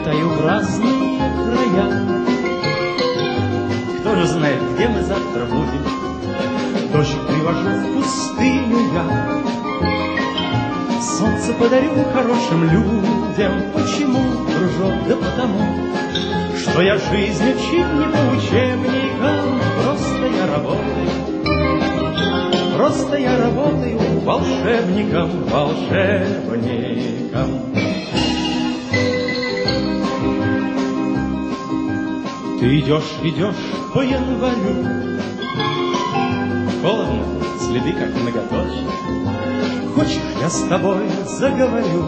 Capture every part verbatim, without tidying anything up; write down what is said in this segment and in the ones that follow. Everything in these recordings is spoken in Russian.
улетаю в разные края. Кто же знает, где мы завтра будем? Дождь привожу в пустыню я. Солнце подарю хорошим людям. Почему, дружок? Да потому, что я жизнь учить не по учебникам. Просто я работаю, просто я работаю волшебником, волшебником. Ты идешь, идешь по январю, холодно, следы как многоточие. Хочешь, я с тобой заговорю?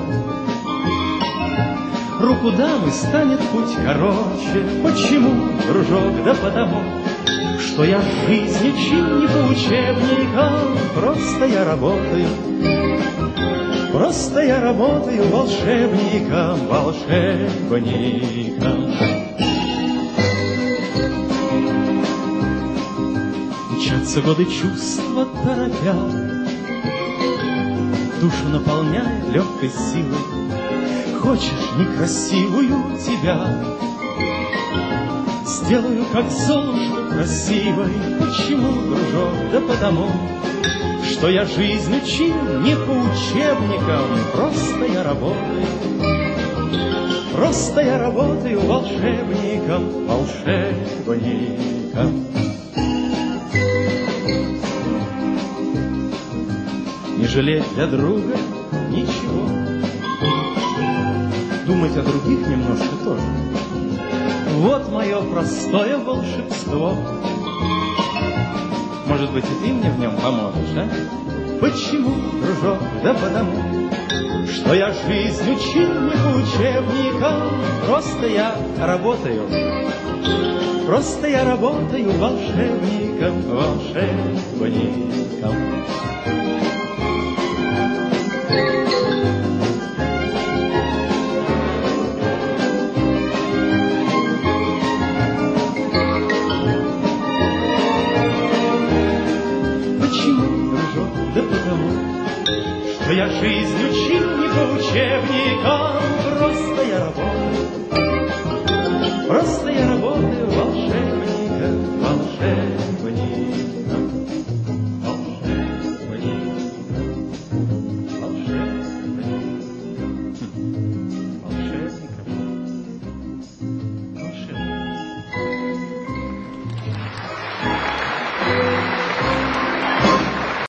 Руку дам, и станет путь короче. Почему, дружок? Да потому, что я в жизни чин не по учебникам. Просто я работаю, просто я работаю волшебником, волшебником. Мчатся годы чувства торопя, душу наполняя легкой силой. Хочешь некрасивую тебя, сделаю как Золушку красивой. Почему, дружок? Да потому, что я жизнь учил не по учебникам. Просто я работаю, просто я работаю волшебником, волшебником. Не жалеть для друга ничего, думать о других немножко тоже. Вот мое простое волшебство. Может быть, и ты мне в нем поможешь, а? Почему, дружок? Да потому, что я жизнь учил не по учебникам. Просто я работаю, просто я работаю волшебником, волшебником. Да потому, что я жизнь учил не по учебникам. Просто я работаю, просто я работаю волшебником, волшебником.